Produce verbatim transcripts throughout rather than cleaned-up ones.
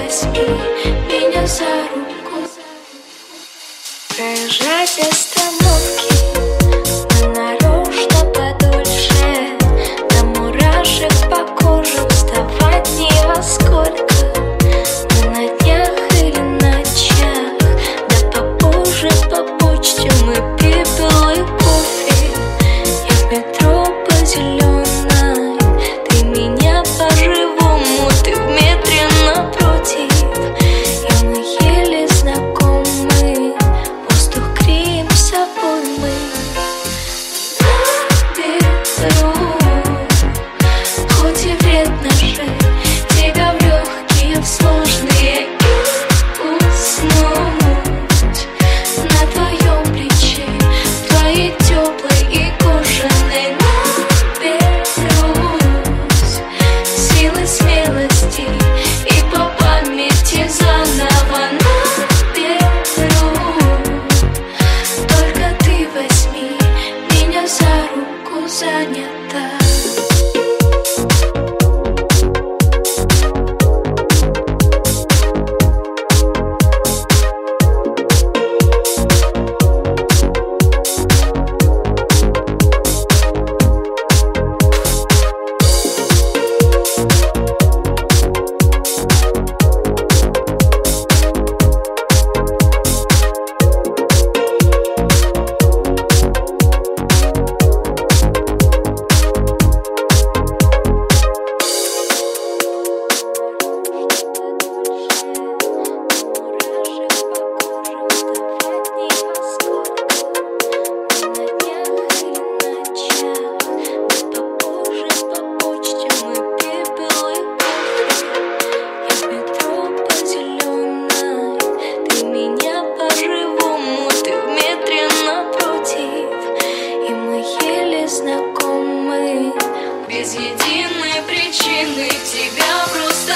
возьми меня за руку. Проезжать остановки мы нарочно подольше, до мурашек по коже вставать ни во сколько. Мы на днях или ночах, да попозже по почте мы пепел и кофе. Я в метро по зеленой, ты меня по-живому, ты в метре напротив. И мы еле знакомы, воздух греем с собой мы. Наберу, хоть и вредно жить, тебя в легкие, в сложные, и уснуть на твоем плече, в твоей теплой и кожаной. Наберусь силы, смелости и по памяти заново наберу. Только ты возьми меня за руку, занята. Знакомы, без единой причины тебя просто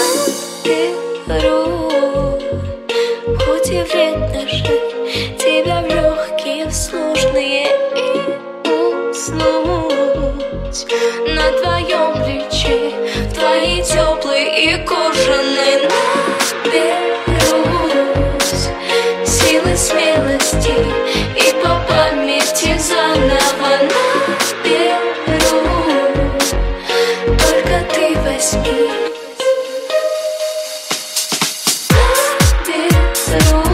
наберу. Хоть и вредно жить, тебя в легкие, в сложные, и уснуть на твоем плече, в твоей теплой и кожаной. Наберусь силы, смелости и по памяти заново наберу. Только ты возьми. Наберу.